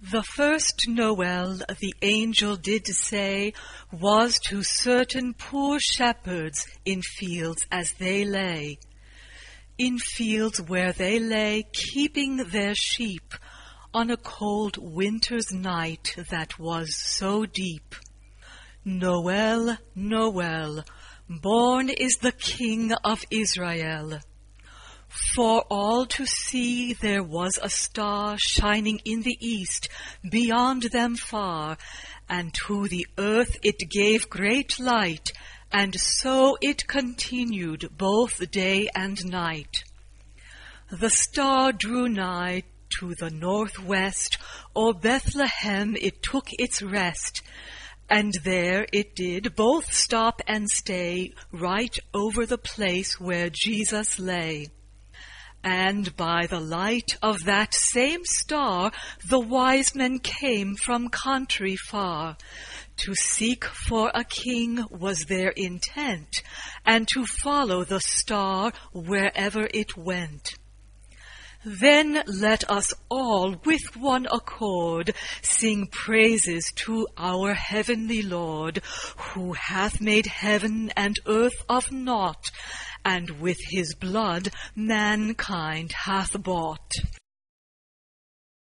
The first Noel, the angel did say, was to certain poor shepherds in fields as they lay. In fields where they lay, keeping their sheep, on a cold winter's night that was so deep. Noel, Noel, born is the King of Israel. For all to see there was a star shining in the east, beyond them far, and to the earth it gave great light, and so it continued both day and night. The star drew nigh to the northwest, o'er Bethlehem it took its rest, and there it did both stop and stay, right over the place where Jesus lay. And by the light of that same star, the wise men came from country far. To seek for a king was their intent, and to follow the star wherever it went. Then let us all with one accord sing praises to our heavenly Lord, who hath made heaven and earth of naught, and with his blood mankind hath bought.